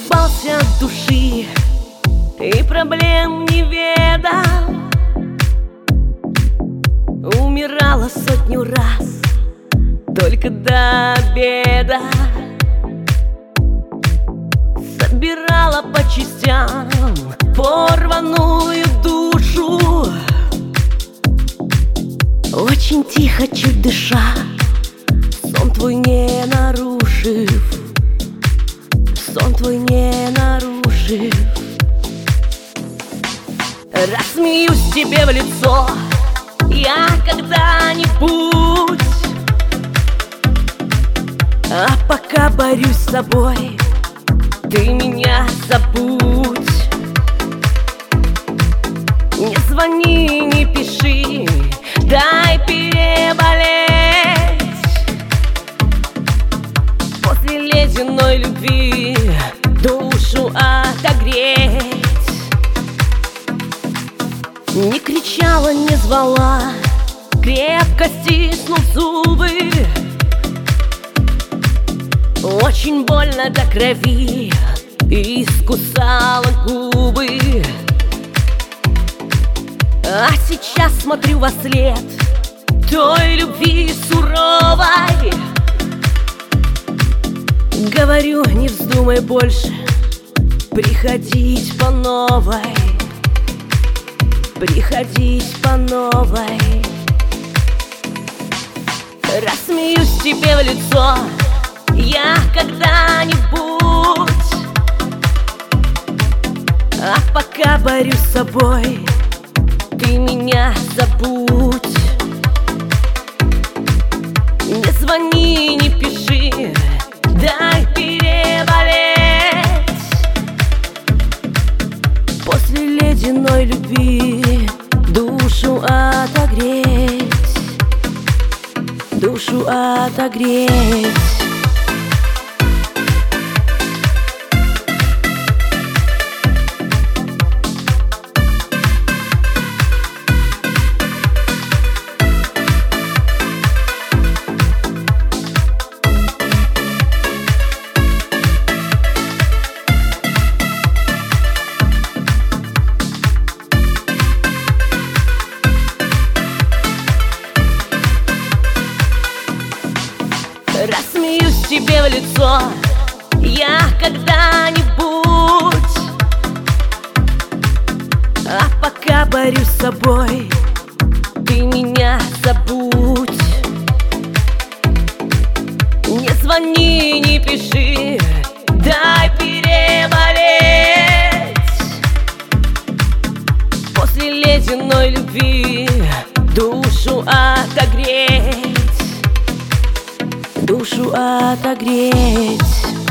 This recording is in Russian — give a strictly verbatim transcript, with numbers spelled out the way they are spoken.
Улыбался от души и проблем не ведал. Умирала сотню раз только до обеда. Собирала по частям порванную душу. Очень тихо, чуть дыша, сон твой не нарушив, сон твой не нарушив. Рассмеюсь тебе в лицо я когда-нибудь, а пока борюсь с собой, ты меня забудь. Не звони, не пиши, дай переболеть. После ледяной любви душу отогреть. Не кричала, не звала, крепко стиснув зубы. Очень больно до крови искусала губы. А сейчас смотрю во след той любви суровой. Говорю, не вздумай больше приходить по новой, приходить по новой. Рассмеюсь тебе в лицо я когда-нибудь, а пока борюсь с собой, ты меня забудь. Не звони, не пиши, дай переболеть. После ледяной любви душу отогреть, душу отогреть. Рассмеюсь тебе в лицо я когда-нибудь, а пока борюсь с собой, ты меня забудь. Не звони, не пиши, дай переболеть. После ледяной любви душу отогреть, душу отогреть.